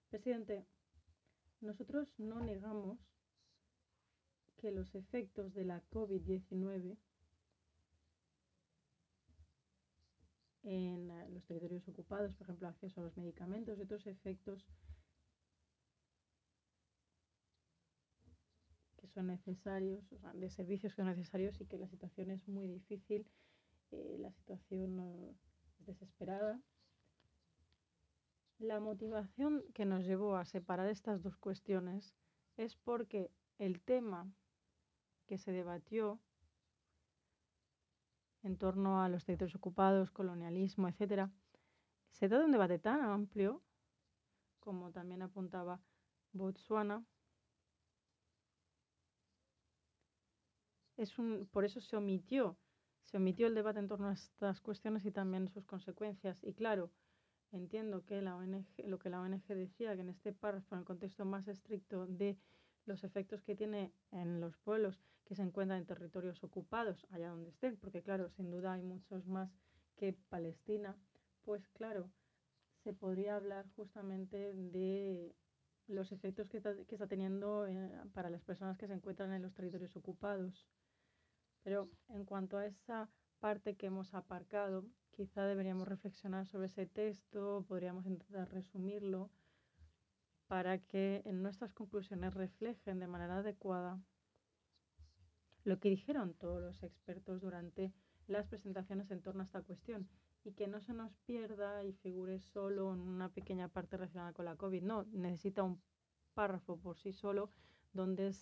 Presidente, nosotros no negamos que los efectos de la COVID-19 en los territorios ocupados, por ejemplo, acceso a los medicamentos y otros efectos que son necesarios, o sea, de servicios que son necesarios y que la situación es muy difícil, la situación es desesperada. La motivación que nos llevó a separar estas dos cuestiones es porque el tema que se debatió en torno a los territorios ocupados, colonialismo, etcétera, se trata de un debate tan amplio, como también apuntaba Botswana. Por eso se omitió el debate en torno a estas cuestiones y también sus consecuencias. Y claro, entiendo que lo que la ONG decía, que en este párrafo, en el contexto más estricto de los efectos que tiene en los pueblos que se encuentran en territorios ocupados, allá donde estén, porque claro, sin duda hay muchos más que Palestina, pues claro, se podría hablar justamente de los efectos que está teniendo para las personas que se encuentran en los territorios ocupados. Pero en cuanto a esa parte que hemos aparcado, quizá deberíamos reflexionar sobre ese texto, podríamos intentar resumirlo para que en nuestras conclusiones reflejen de manera adecuada lo que dijeron todos los expertos durante las presentaciones en torno a esta cuestión y que no se nos pierda y figure solo en una pequeña parte relacionada con la COVID. No, necesita un párrafo por sí solo donde